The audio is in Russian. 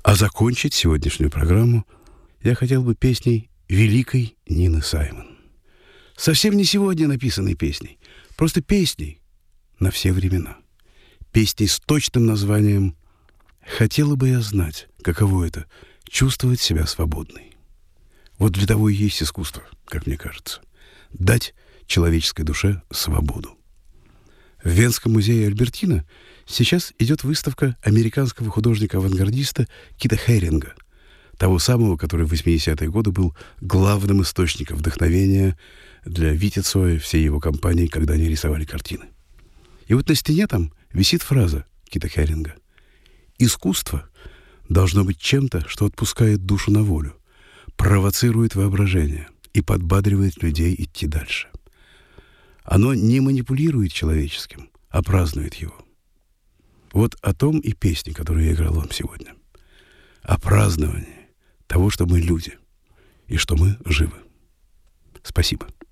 А закончить сегодняшнюю программу я хотел бы песней великой Нины Саймон. Совсем не сегодня написанной песней, просто песней на все времена. Песней с точным названием «Хотела бы я знать, каково это — чувствовать себя свободной». Вот для того и есть искусство, как мне кажется. Дать человеческой душе свободу. В Венском музее Альбертина сейчас идет выставка американского художника-авангардиста Кита Херинга, того самого, который в 80-е годы был главным источником вдохновения для Вити Цоя и всей его компании, когда они рисовали картины. И вот на стене там висит фраза Кита Херинга: «Искусство должно быть чем-то, что отпускает душу на волю, провоцирует воображение и подбадривает людей идти дальше. Оно не манипулирует человеческим, а празднует его». Вот о том и песне, которую я играл вам сегодня. О праздновании того, что мы люди и что мы живы. Спасибо.